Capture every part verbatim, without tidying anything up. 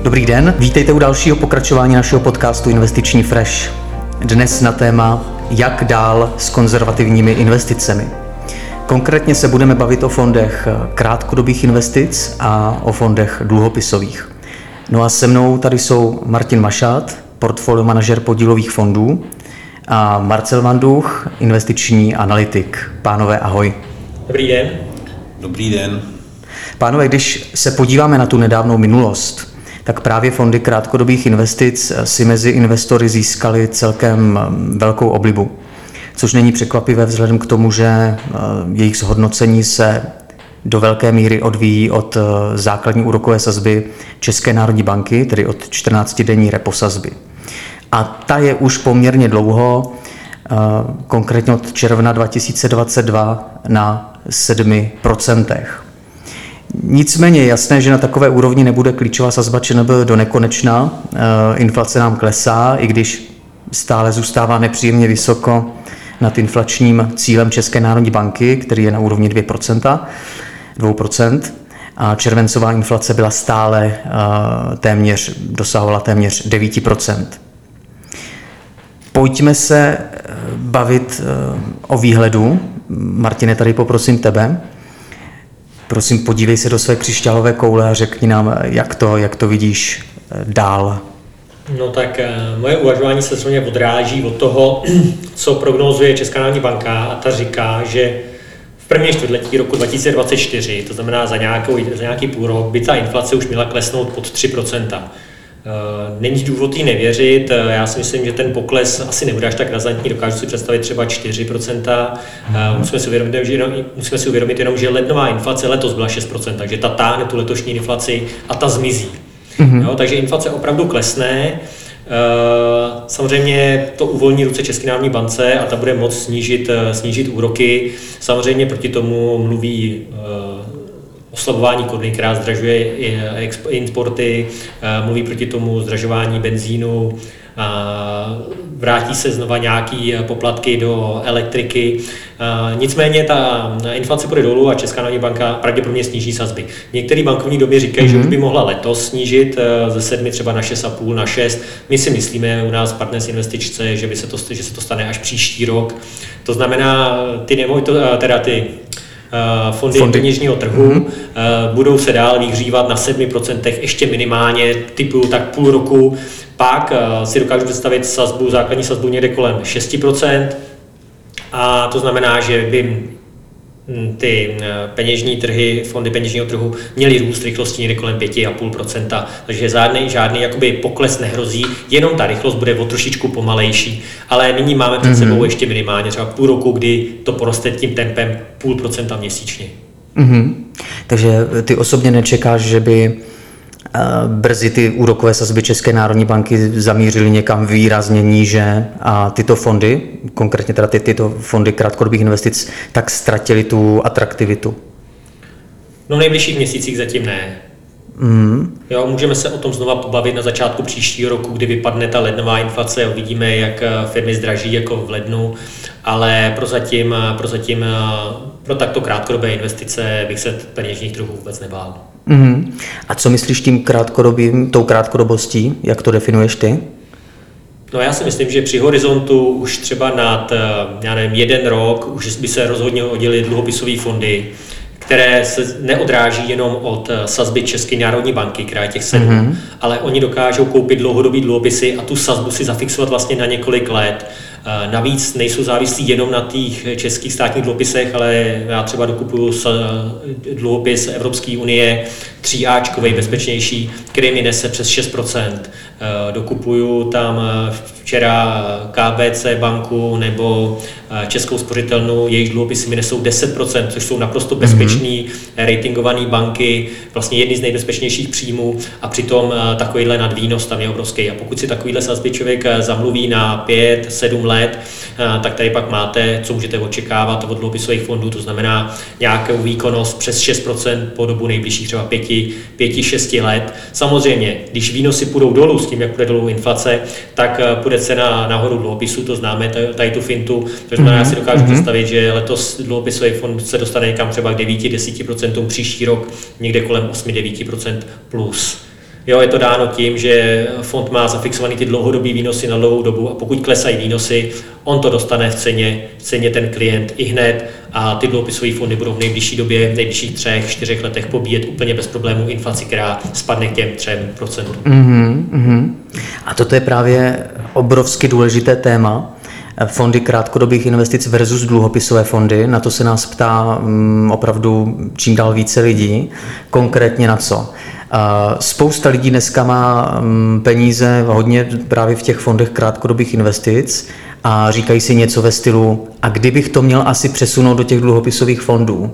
Dobrý den, vítejte u dalšího pokračování našeho podcastu Investiční Fresh. Dnes na téma Jak dál s konzervativními investicemi. Konkrétně se budeme bavit o fondech krátkodobých investic a o fondech dluhopisových. No a se mnou tady jsou Martin Mašát, portfolio manažer podílových fondů, a Marcel Vanduch, investiční analytik. Pánové, ahoj. Dobrý den. Dobrý den. Pánové, když se podíváme na tu nedávnou minulost, tak právě fondy krátkodobých investic si mezi investory získaly celkem velkou oblibu. Což není překvapivé vzhledem k tomu, že jejich zhodnocení se do velké míry odvíjí od základní úrokové sazby České národní banky, tedy od čtrnáctidenní repo sazby. A ta je už poměrně dlouho, konkrétně od června dva tisíce dvacet dva na sedm procent. Nicméně je jasné, že na takové úrovni nebude klíčová sazba ČNB do nekonečna. Inflace nám klesá, i když stále zůstává nepříjemně vysoko nad inflačním cílem České národní banky, který je na úrovni dvě procenta, dvě procenta. A červencová inflace byla stále téměř, dosahovala téměř devět procent. Pojďme se bavit o výhledu. Martine, tady poprosím tebe. Prosím, podívej se do své křišťálové koule a řekni nám, jak to, jak to vidíš dál. No tak moje uvažování se samozřejmě odráží od toho, co prognózuje Česká národní banka, a ta říká, že v prvním čtvrtletí roku dva tisíce dvacet čtyři, to znamená za, nějakou, za nějaký půl rok, by ta inflace už měla klesnout pod tři procenta. Není důvod jí nevěřit, já si myslím, že ten pokles asi nebude až tak razantní, dokážu si představit třeba čtyři procenta. Musíme si uvědomit, že jenom, musíme si uvědomit jenom, že lednová inflace letos byla šest procent, takže ta táhne tu letošní inflaci a ta zmizí. Mm-hmm. Jo, takže inflace opravdu klesne. Samozřejmě to uvolní ruce České národní bance a ta bude moct snížit, snížit úroky. Samozřejmě proti tomu mluví oslabování koruny, která zdražuje importy, mluví proti tomu zdražování benzínu, vrátí se znova nějaký poplatky do elektriky. Nicméně ta inflace půjde dolů a Česká národní banka pravděpodobně sníží sazby. Některé bankovní domy říkají, mm-hmm. že už by mohla letos snížit ze sedmi třeba na šest a půl, na šest. My si myslíme u nás Partners Investičce, že by se to, že se to stane až příští rok. To znamená, ty nemovito, teda ty fondy, fondy peněžního trhu mm-hmm. budou se dál vyhřívat na sedm procent ještě minimálně, typu tak půl roku. Pak si dokážu představit sazbu, základní sazbu někde kolem šest procent, a to znamená, že by ty peněžní trhy, fondy peněžního trhu měly růst rychlostí někde kolem pět celá pět procenta, takže žádný, žádný jakoby pokles nehrozí, jenom ta rychlost bude o trošičku pomalejší, ale nyní máme před sebou mm-hmm. ještě minimálně třeba půl roku, kdy to poroste tím tempem půl procenta měsíčně. Mm-hmm. Takže ty osobně nečekáš, že by brzy ty úrokové sazby České národní banky zamířily někam výrazně níže a tyto fondy, konkrétně teda ty, tyto fondy krátkodobých investic, tak ztratily tu atraktivitu? No v nejbližších měsících zatím ne. Mm. Jo, můžeme se o tom znova pobavit na začátku příštího roku, kdy vypadne ta lednová inflace, uvidíme, jak firmy zdraží jako v lednu, ale prozatím, prozatím pro takto krátkodobé investice bych se peněžních trhů vůbec nebál. Mm. A co myslíš tím krátkodobým, tou krátkodobostí, jak to definuješ ty? No já si myslím, že při horizontu už třeba nad, já nevím, jeden rok už by se rozhodně hodily dluhopisové fondy, které se neodráží jenom od sazby České národní banky, která je těch sedm, mm-hmm. ale oni dokážou koupit dlouhodobý dluhopisy a tu sazbu si zafixovat vlastně na několik let. Navíc nejsou závislí jenom na těch českých státních dluhopisech, ale já třeba dokupuju dluhopis Evropské unie, tříáčkovej, bezpečnější, který mi nese přes šest procent. Dokupuju tam včera K B C banku nebo Českou spořitelnu, jejich dluhopisy mi nesou deset procent, což jsou naprosto bezpečný, mm-hmm. ratingované banky, vlastně jedny z nejbezpečnějších příjmů, a přitom takovýhle nadvýnos tam je obrovský. A pokud si takovýhle sazby člověk zamluví na pět, sedm let, tak tady pak máte, co můžete očekávat od dluhopisových fondů, to znamená nějakou výkonnost přes šest procent po dobu nejbližších třeba pět, šest let. Samozřejmě, když výnosy půjdou dolů s tím, jak půjde dolů inflace, tak půjde cena nahoru dluhopisů, to známe tady tu fintu. To znamená, já si dokážu mm-hmm. představit, že letos dluhopisový fond se dostane někam třeba k devět až deset procent, příští rok někde kolem osm až devět procent plus. Jo, je to dáno tím, že fond má zafixovaný ty dlouhodobý výnosy na dlouhou dobu a pokud klesají výnosy, on to dostane v ceně, v ceně ten klient i hned a ty dluhopisové fondy budou v nejbližší době, v nejbližších třech, čtyřech letech pobíjet úplně bez problémů inflaci, která spadne k těm třem procentům. Mm-hmm, mm-hmm. A toto je právě obrovsky důležité téma. Fondy krátkodobých investic versus dluhopisové fondy. Na to se nás ptá um, opravdu čím dál více lidí. Konkrétně na co? Uh, spousta lidí dneska má um, peníze hodně právě v těch fondech krátkodobých investic a říkají si něco ve stylu, a kdybych to měl asi přesunout do těch dluhopisových fondů?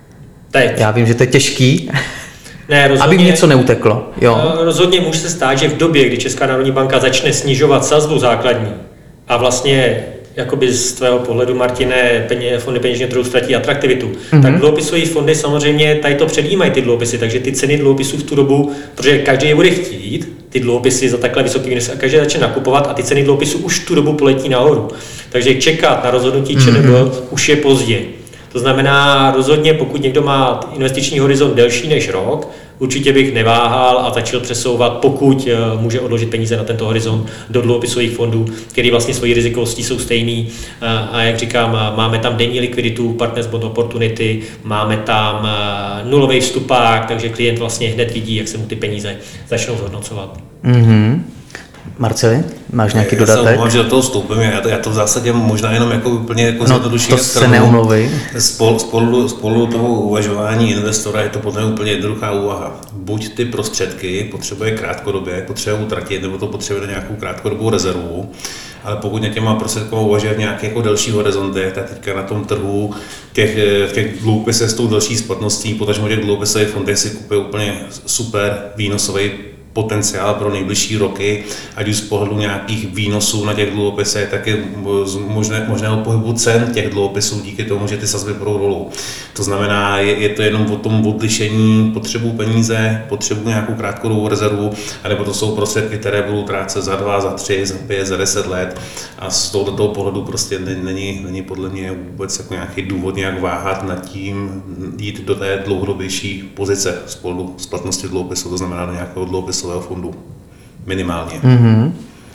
Teď. Já vím, že to je těžký. Ne, rozhodně, aby mi něco neuteklo. Jo. Rozhodně může se stát, že v době, kdy Česká národní banka začne snižovat sazbu základní a vlastně jakoby z tvého pohledu, Martine, peně, fondy peněžního trhu ztratí atraktivitu, mm-hmm. tak dluhopisové fondy samozřejmě tady to předjímají ty dluhopisy, takže ty ceny dluhopisů v tu dobu, protože každý je bude chtít, ty dluhopisy za takhle vysoký výnos a každý začne nakupovat a ty ceny dluhopisů už v tu dobu poletí nahoru. Takže čekat na rozhodnutí ČNB mm-hmm. už je pozdě. To znamená rozhodně, pokud někdo má investiční horizont delší než rok, určitě bych neváhal a začal přesouvat, pokud může odložit peníze na tento horizont do dluhopisových fondů, které vlastně svojí rizikovostí jsou stejný. A jak říkám, máme tam denní likviditu, Partners Bond Opportunity, máme tam nulový vstupák, takže klient vlastně hned vidí, jak se mu ty peníze začnou zhodnocovat. Mm-hmm. Marceli, máš nějaký já dodatek? Já se omlouvám, že do toho vstoupím, já to, já to v zásadě možná jenom jako úplně jako no, zjednoduším. to se neomlouvej. Spolu, spolu, spolu toho uvažování investora je to podle mě úplně jednoduchá úvaha. Buď ty prostředky potřebuje krátkodobě, potřebuje utratit, nebo to potřebuje na nějakou krátkodobou rezervu, ale pokud na těma prostředkama uvažuje v nějaké jako delší horizonty, tak teďka na tom trhu těch, těch dluhopisech s tou delší splatností, potažmo těch dluhopisových fondech si kupuje úplně super výnosový potenciál pro nejbližší roky, ať už z pohledu nějakých výnosů na těch dluhopisech, tak je možné, možného pohybu cen těch dluhopisů díky tomu, že ty sazby budou dolů. To znamená, je, je to jenom o tom odlišení potřebu peníze, potřebu nějakou krátkodobou rezervu, anebo to jsou prostředky, které budou trácet za dva, za tři, za pět, za deset let a z toho, toho pohledu prostě není, není podle mě vůbec jako nějaký důvod nějak váhat nad tím jít do té dlouhodobější pozice z pohledu splatnosti dluhopisu, to znamená do nějakého dluhopisu fondu. Minimálně. Mm-hmm.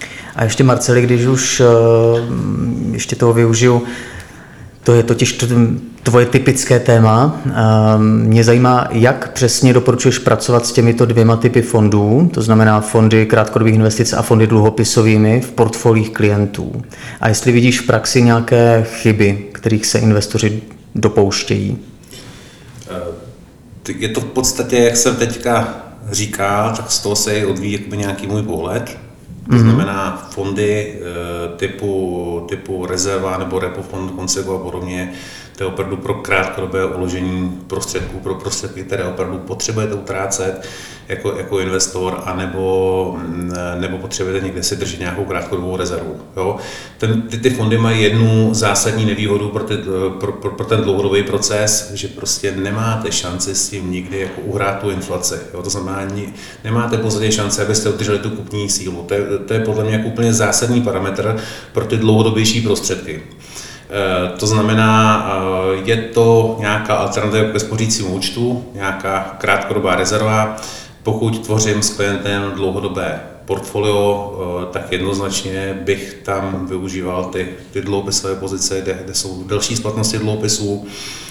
A ještě Marceli, když už uh, ještě toho využiju, to je totiž tvoje typické téma. Uh, mě zajímá, jak přesně doporučuješ pracovat s těmito dvěma typy fondů, to znamená fondy krátkodobých investic a fondy dluhopisovými v portfoliích klientů. A jestli vidíš v praxi nějaké chyby, kterých se investoři dopouštějí? Je to v podstatě, jak jsem teďka říkal, tak z toho se odvíjí nějaký můj pohled. To znamená fondy typu, typu rezerva nebo repo fond, Conseco a podobně, to je opravdu pro krátkodobé uložení prostředků, pro prostředky, které opravdu potřebujete utrácet jako, jako investor, anebo, nebo potřebujete někde si držet nějakou krátkodobou rezervu. Jo? Ten, ty, ty fondy mají jednu zásadní nevýhodu pro, ty, pro, pro, pro ten dlouhodobý proces, že prostě nemáte šanci s tím nikdy jako uhrát tu inflaci. Jo? To znamená, nemáte později šanci, abyste udrželi tu kupní sílu. To je, to je podle mě jako úplně zásadní parametr pro ty dlouhodobější prostředky. To znamená, je to nějaká alternativa ke spořícímu účtu, nějaká krátkodobá rezerva. Pokud tvořím s klientem dlouhodobé portfolio, tak jednoznačně bych tam využíval ty, ty dluhopisové pozice, kde, kde jsou delší splatnosti dluhopisů.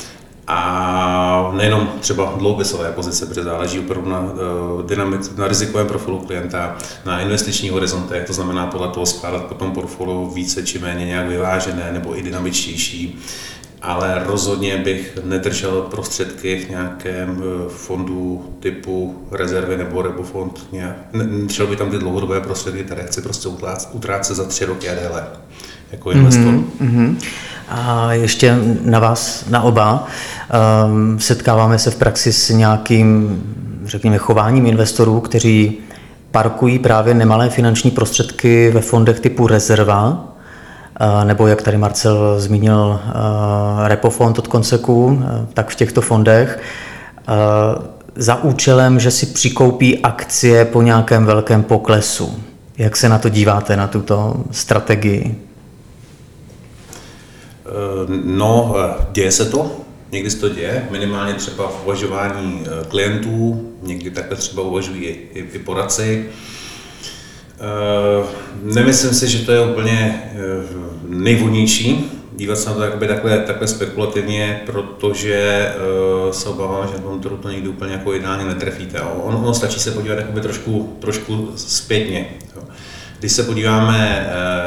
A nejenom třeba dluhopisové pozice, protože záleží opravdu na, dynamic, na rizikovém profilu klienta, na investičních horizontech, to znamená podle toho skládat potom portfolio více či méně nějak vyvážené nebo i dynamičtější. Ale rozhodně bych nedržel prostředky v nějakém fondu typu rezervy nebo repofond. Nedržel bych tam ty dlouhodobé prostředky, které chci prostě utrácet za tři roky a déle jako investor. Mm-hmm. A ještě na vás, na oba, um, setkáváme se v praxi s nějakým, řekněme, chováním investorů, kteří parkují právě nemalé finanční prostředky ve fondech typu rezerva, uh, nebo jak tady Marcel zmínil, uh, repofond od Conseco, uh, tak v těchto fondech, uh, za účelem, že si přikoupí akcie po nějakém velkém poklesu. Jak se na to díváte, na tuto strategii? No, děje se to. někdy se to děje, minimálně třeba v uvažování klientů, někdy takhle třeba uvažují i, i poradci. Nemyslím si, že to je úplně nejvhodnější dívat se na to jakoby takhle, takhle spekulativně, protože se obávám, že na tom to někdy úplně jako ideálně netrefíte. Ono, ono stačí se podívat jakoby trošku, trošku zpětně. Když se podíváme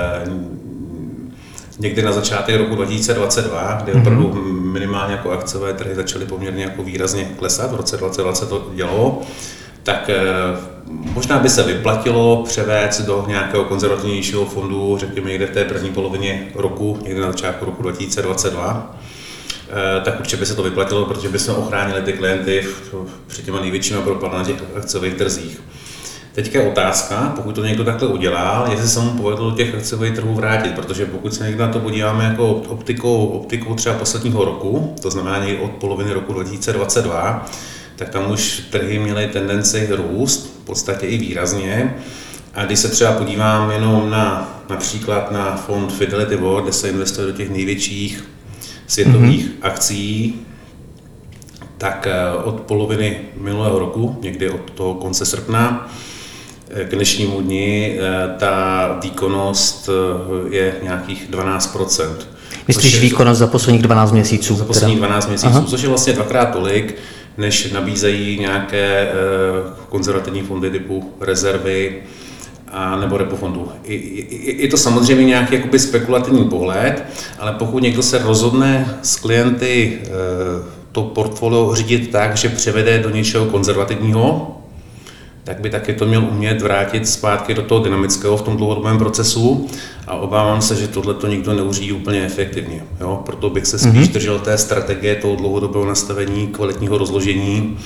někdy na začátek roku dva tisíce dvacet dva, kdy opravdu minimálně jako akciové trhy začaly poměrně jako výrazně klesat, v roce dva tisíce dvacet to dělo, tak možná by se vyplatilo převést do nějakého konzervativnějšího fondu, řekněme někde v té první polovině roku, někde na začátku roku dva tisíce dvacet dva, tak určitě by se to vyplatilo, protože by se ochránili ty klienty před těma největšíma propady na těch akciových trzích. Teďka je otázka, pokud to někdo takhle udělá, jestli se mu povedlo do těch akciových trhů vrátit, protože pokud se někdo na to podíváme jako optikou, optikou třeba posledního roku, to znamená někdy od poloviny roku dva tisíce dvacet dva, tak tam už trhy měly tendenci růst, v podstatě i výrazně. A když se třeba podívám jenom na například na fond Fidelity World, kde se investuje do těch největších světových mm-hmm. akcí, tak od poloviny minulého roku, někdy od toho konce srpna, k dnešnímu dni ta výkonnost je nějakých dvanáct procent. Myslíš výkonnost za posledních dvanáct měsíců? Za posledních dvanáct měsíců, Aha. což je vlastně dvakrát tolik, než nabízejí nějaké konzervativní fondy typu rezervy a nebo repo fondů. Je to samozřejmě nějaký jakoby spekulativní pohled, ale pokud někdo se rozhodne s klienty to portfolio řídit tak, že převede do něčeho konzervativního, tak by taky to měl umět vrátit zpátky do toho dynamického v tom dlouhodobém procesu a obávám se, že tohle to nikdo neuřídí úplně efektivně. Jo? Proto bych se spíš mm-hmm. držel té strategie toho dlouhodobého nastavení, kvalitního rozložení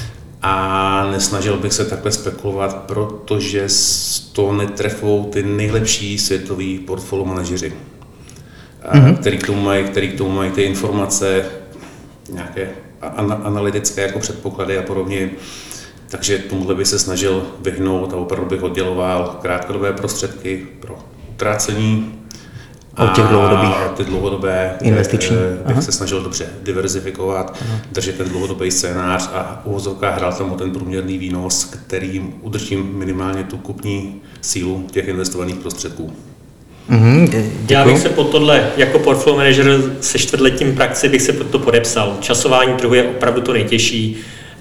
a nesnažil bych se takhle spekulovat, protože to netrefou ty nejlepší světoví portfolio manažeři, mm-hmm. který k tomu mají, který k tomu mají ty informace, nějaké analytické jako předpoklady a podobně. Takže tomuhle bych se snažil vyhnout a opravdu bych odděloval krátkodobé prostředky pro utrácení a těch dlouhodobých ty dlouhodobé investiční. bych Aha. se snažil dobře diverzifikovat, Aha. držet ten dlouhodobý scénář a uvozovkách hrál tam o ten průměrný výnos, kterým udržím minimálně tu kupní sílu těch investovaných prostředků. Mm-hmm, Já bych se pod tohle, jako portfolio manager se čtvrtletím praxi bych se pod to podepsal. Časování trhu je opravdu to nejtěžší.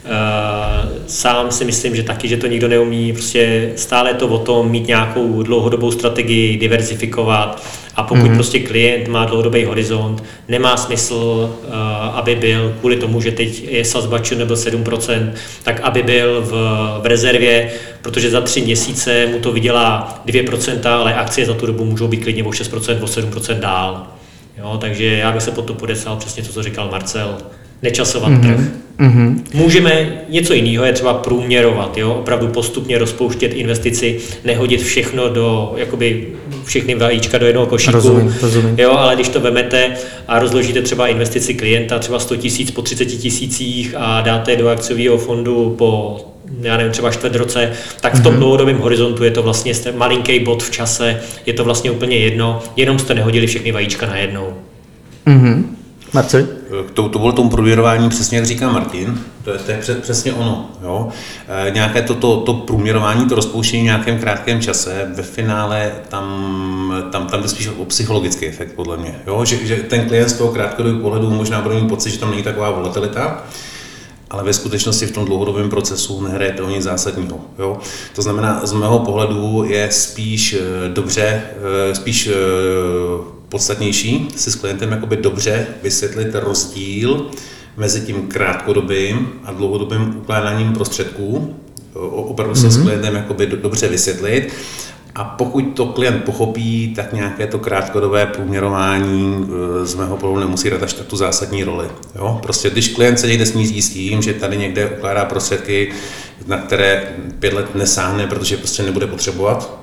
Sám si myslím, že taky, že to nikdo neumí, prostě stále je to o tom mít nějakou dlouhodobou strategii, diverzifikovat a pokud mm-hmm. prostě klient má dlouhodobý horizont, nemá smysl, aby byl kvůli tomu, že teď je sazba nebyl sedm procent, tak aby byl v, v rezervě, protože za tři měsíce mu to vydělá dvě procenta, ale akcie za tu dobu můžou být klidně o šest procent, o sedm procent dál. Jo, takže já bych se pod to podepsal přesně to, co říkal Marcel. Nečasovat mm-hmm. trh. Mm-hmm. Můžeme něco jiného, je třeba průměrovat, jo? Opravdu postupně rozpouštět investici, nehodit všechno do, jakoby všechny vajíčka do jednoho košíku, rozumím, rozumím. Jo? Ale když to vemete a rozložíte třeba investici klienta, třeba sto tisíc po třicet tisících a dáte do akciového fondu po já nevím, třeba čtvrt roce, tak v tom mm-hmm. dlouhodobém horizontu je to vlastně malinký bod v čase, je to vlastně úplně jedno, jenom jste nehodili všechny vajíčka najednou. Mm-hmm. Marcel? To, to bylo tomu průměrování přesně, jak říká Martin, to je, to je přesně ono. Jo? E, nějaké to, to, to průměrování, to rozpouštění v nějakém krátkém čase, ve finále tam, tam, tam jde spíš o psychologický efekt, podle mě. Jo? Že, že ten klient z toho krátkodobého pohledu možná bude mít pocit, že tam není taková volatilita, ale ve skutečnosti v tom dlouhodobém procesu nehraje to nic zásadního. Jo? To znamená, z mého pohledu je spíš dobře, spíš podstatnější si s klientem jakoby dobře vysvětlit rozdíl mezi tím krátkodobým a dlouhodobým ukládáním prostředků. Opravdu se mm-hmm. s klientem jakoby dobře vysvětlit. A pokud to klient pochopí, tak nějaké to krátkodobé průměrování z mého pohledu nemusí dát až tak tu zásadní roli. Jo? Prostě když klient se někde smíří s tím, že tady někde ukládá prostředky, na které pět let nesáhne, protože prostě nebude potřebovat,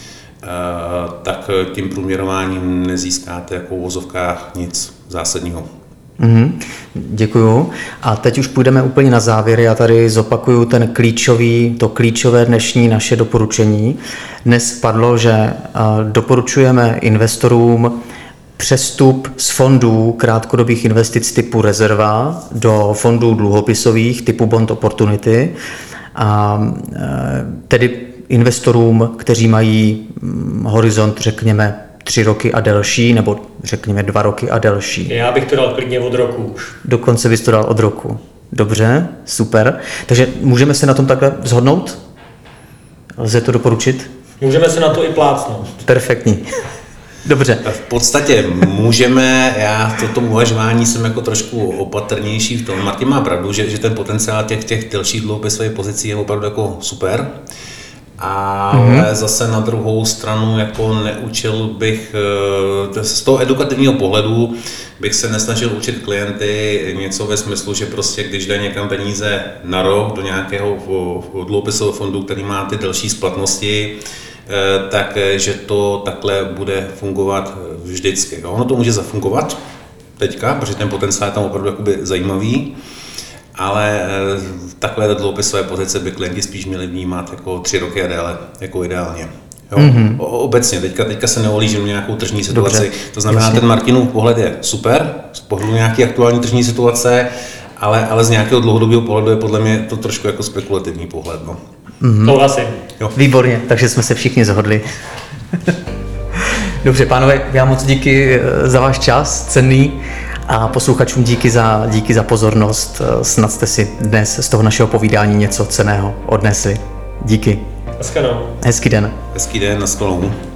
tak tím průměrováním nezískáte jako v uvozovkách nic zásadního. Mm-hmm. Děkuju. A teď už půjdeme úplně na závěr. Já tady zopakuju ten klíčový, to klíčové dnešní naše doporučení. Dnes padlo, že doporučujeme investorům přestup z fondů krátkodobých investic typu rezerva do fondů dluhopisových typu Bond Opportunity, a tedy investorům, kteří mají horizont, řekněme, tři roky a delší, nebo řekněme dva roky a delší. Já bych to dal klidně od roku už. Dokonce bys to dal od roku. Dobře, super. Takže můžeme se na tom takhle shodnout? Lze to doporučit? Můžeme se na to i plácnout. Perfektní. Dobře. V podstatě můžeme, já v tom uvažování jsem jako trošku opatrnější v tom. Martin má pravdu, že, že ten potenciál těch, těch delších dluhopisových pozicí je opravdu jako super. Ale mm-hmm. zase na druhou stranu jako neučil bych, z toho edukativního pohledu bych se nesnažil učit klienty něco ve smyslu, že prostě když jde někam peníze na rok do nějakého dluhopisového fondu, který má ty delší splatnosti, tak že to takhle bude fungovat vždycky. Ono to může zafungovat teďka, protože ten potenciál je tam opravdu jakoby zajímavý, ale takové dluhopisové pozice by klienti spíš měli vnímat jako tři roky a déle, jako ideálně. Jo? Mm-hmm. Obecně, teďka, teďka se neolížím na nějakou tržní situaci. Dobře. To znamená, jasně. Ten Martinův pohled je super, z pohledu nějaké aktuální tržní situace, ale, ale z nějakého dlouhodobého pohledu je podle mě to trošku jako spekulativní pohled. No. Mm-hmm. To asi. Jo. Výborně, takže jsme se všichni zhodli. Dobře, pánové, já moc díky za váš čas, cenný, a posluchačům díky za, díky za pozornost. Snad jste si dnes z toho našeho povídání něco cenného odnesli. Díky. Hezky den. Hezký den. Hezký den, na shledanou.